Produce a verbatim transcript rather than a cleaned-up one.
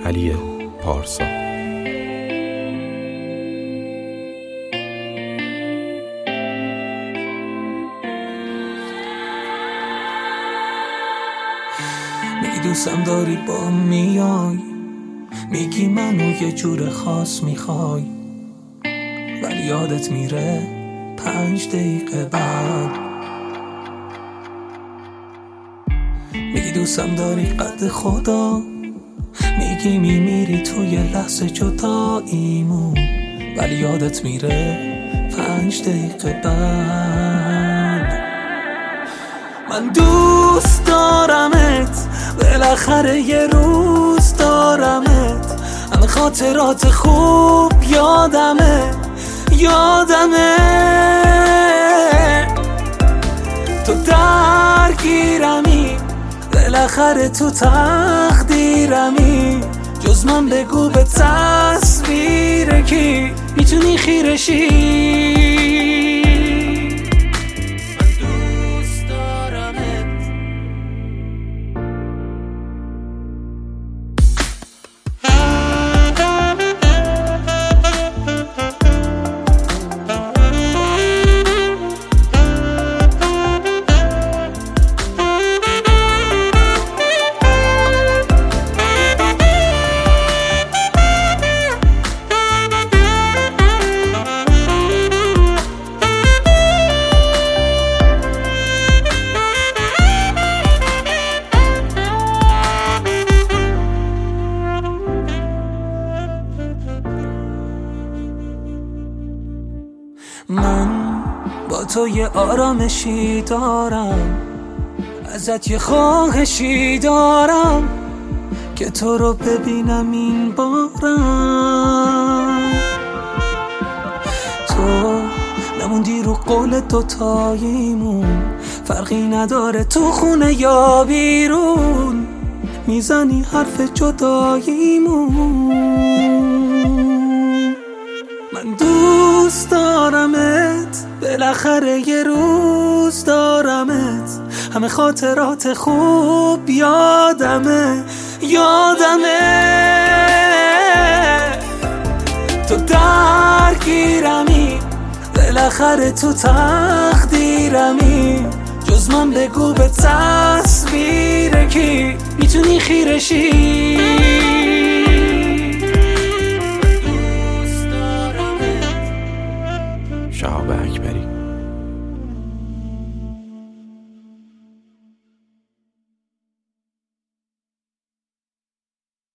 علی پارسا. میگی دوستم داری با میای، میگی منو یه جور خاص میخوای، ولی یادت میره پنج دقیقه بعد. میگی دوستم داری قد خدا، میگی میمیری توی لحظه جداییمون، ولی یادت میره پنج دقیقه بعد. من دوست دارمت، بالاخره یه روز دارمت، همه خاطرات خوب یادمه یادمه تو درگیرمی، بالاخره تو تقدیرمی، جز من بگو به تصویر کی میتونی خیرشی. من با تو یه آرامشی دارم، ازت یه خواهشی دارم که تو رو ببینم این بارم. تو نموندی رو قول دوتاییمون، فرقی نداره تو خونه یا بیرون، میزنی حرف جداییمون. من دوست دارمت، بالاخره یه روز دارمت، همه خاطرات خوب یادمه یادمه تو درگیرمی، بالاخره تو تقدیرمی، جز من بگو به تصویر کی میتونی خیرشی.